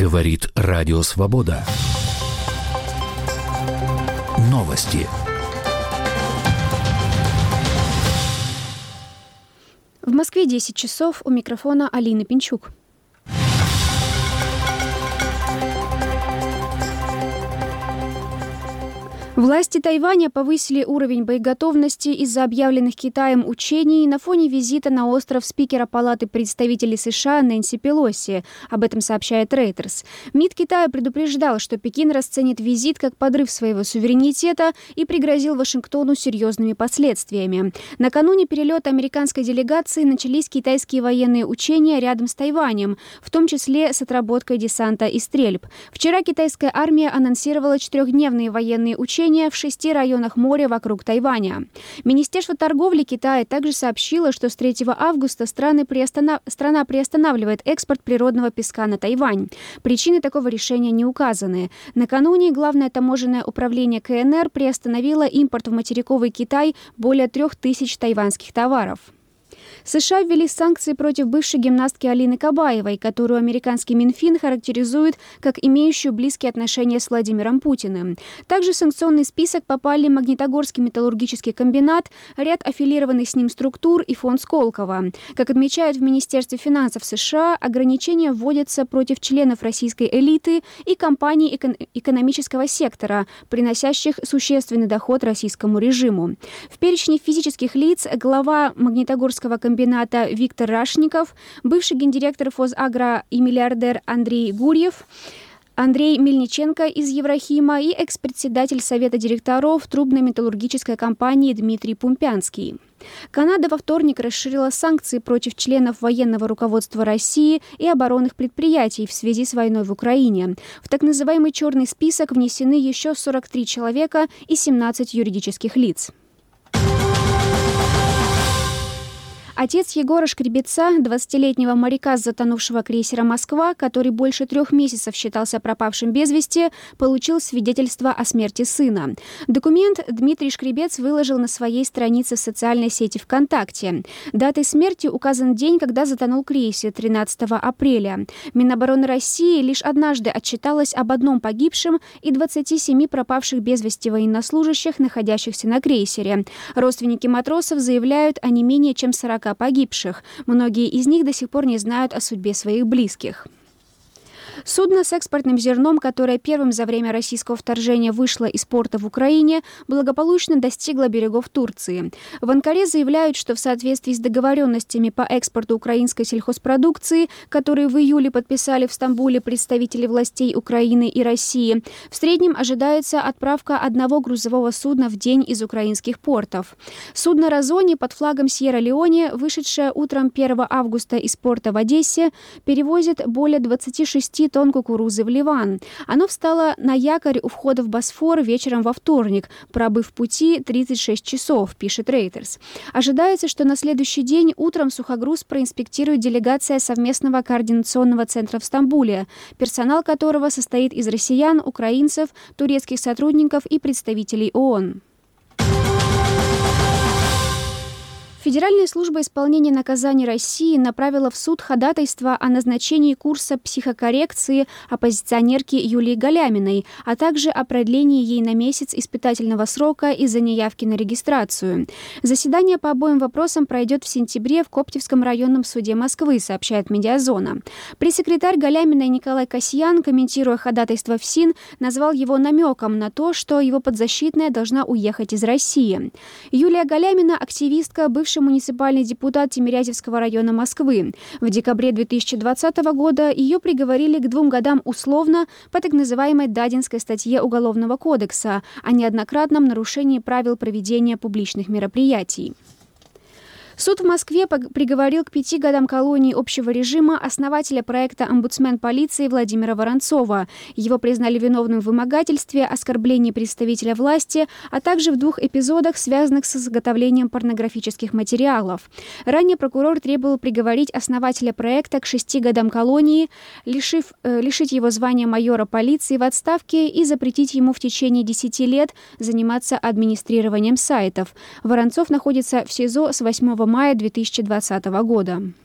Говорит Радио Свобода. Новости. В Москве 10 часов, у микрофона Алина Пинчук. Власти Тайваня повысили уровень боеготовности из-за объявленных Китаем учений на фоне визита на остров спикера Палаты представителей США Нэнси Пелоси. Об этом сообщает Reuters. МИД Китая предупреждал, что Пекин расценит визит как подрыв своего суверенитета и пригрозил Вашингтону серьезными последствиями. Накануне перелета американской делегации начались китайские военные учения рядом с Тайванем, в том числе с отработкой десанта и стрельб. Вчера китайская армия анонсировала 4-дневные военные учения в 6 районах моря вокруг Тайваня. Министерство торговли Китая также сообщило, что с 3 августа страна приостанавливает экспорт природного песка на Тайвань. Причины такого решения не указаны. Накануне Главное таможенное управление КНР приостановило импорт в материковый Китай более 3000 тайваньских товаров. США ввели санкции против бывшей гимнастки Алины Кабаевой, которую американский Минфин характеризует как имеющую близкие отношения с Владимиром Путиным. Также в санкционный список попали Магнитогорский металлургический комбинат, ряд аффилированных с ним структур и фонд Сколково. Как отмечают в Министерстве финансов США, ограничения вводятся против членов российской элиты и компаний экономического сектора, приносящих существенный доход российскому режиму. В перечне физических лиц глава Магнитогорского комбината Виктор Рашников, бывший гендиректор Фосагро и миллиардер Андрей Гурьев, Андрей Мельниченко из Еврохима и экс-председатель Совета директоров трубной металлургической компании Дмитрий Пумпянский. Канада во вторник расширила санкции против членов военного руководства России и оборонных предприятий в связи с войной в Украине. В так называемый черный список внесены еще 43 человека и 17 юридических лиц. Отец Егора Шкребеца, 20-летнего моряка с затонувшего крейсера «Москва», который больше 3 месяцев считался пропавшим без вести, получил свидетельство о смерти сына. Документ Дмитрий Шкребец выложил на своей странице в социальной сети ВКонтакте. Датой смерти указан день, когда затонул крейсер, 13 апреля. Минобороны России лишь однажды отчиталась об одном погибшем и 27 пропавших без вести военнослужащих, находящихся на крейсере. Родственники матросов заявляют о не менее чем 40 погибших. Многие из них до сих пор не знают о судьбе своих близких. Судно с экспортным зерном, которое первым за время российского вторжения вышло из порта в Украине, благополучно достигло берегов Турции. В Анкаре заявляют, что в соответствии с договоренностями по экспорту украинской сельхозпродукции, которые в июле подписали в Стамбуле представители властей Украины и России, в среднем ожидается отправка одного грузового судна в день из украинских портов. Судно «Розони» под флагом Сьерра-Леоне, вышедшее утром 1 августа из порта в Одессе, перевозит более 26 тонн кукурузы в Ливан. Оно встало на якорь у входа в Босфор вечером во вторник, пробыв в пути 36 часов, пишет Reuters. Ожидается, что на следующий день утром сухогруз проинспектирует делегация совместного координационного центра в Стамбуле, персонал которого состоит из россиян, украинцев, турецких сотрудников и представителей ООН. Федеральная служба исполнения наказаний России направила в суд ходатайство о назначении курса психокоррекции оппозиционерки Юлии Галяминой, а также о продлении ей на месяц испытательного срока из-за неявки на регистрацию. Заседание по обоим вопросам пройдет в сентябре в Коптевском районном суде Москвы, сообщает «Медиазона». Пресс-секретарь Галяминой Николай Касьян, комментируя ходатайство ФСИН, назвал его намеком на то, что его подзащитная должна уехать из России. Юлия Галямина – активистка, бывший муниципальный депутат Тимирязевского района Москвы. В декабре 2020 года ее приговорили к 2 годам условно по так называемой Дадинской статье Уголовного кодекса о неоднократном нарушении правил проведения публичных мероприятий. Суд в Москве приговорил к 5 годам колонии общего режима основателя проекта «Омбудсмен полиции» Владимира Воронцова. Его признали виновным в вымогательстве, оскорблении представителя власти, а также в 2 эпизодах, связанных с изготовлением порнографических материалов. Ранее прокурор требовал приговорить основателя проекта к 6 годам колонии, лишить его звания майора полиции в отставке и запретить ему в течение 10 лет заниматься администрированием сайтов. Воронцов находится в СИЗО с 8 мая 2020 года.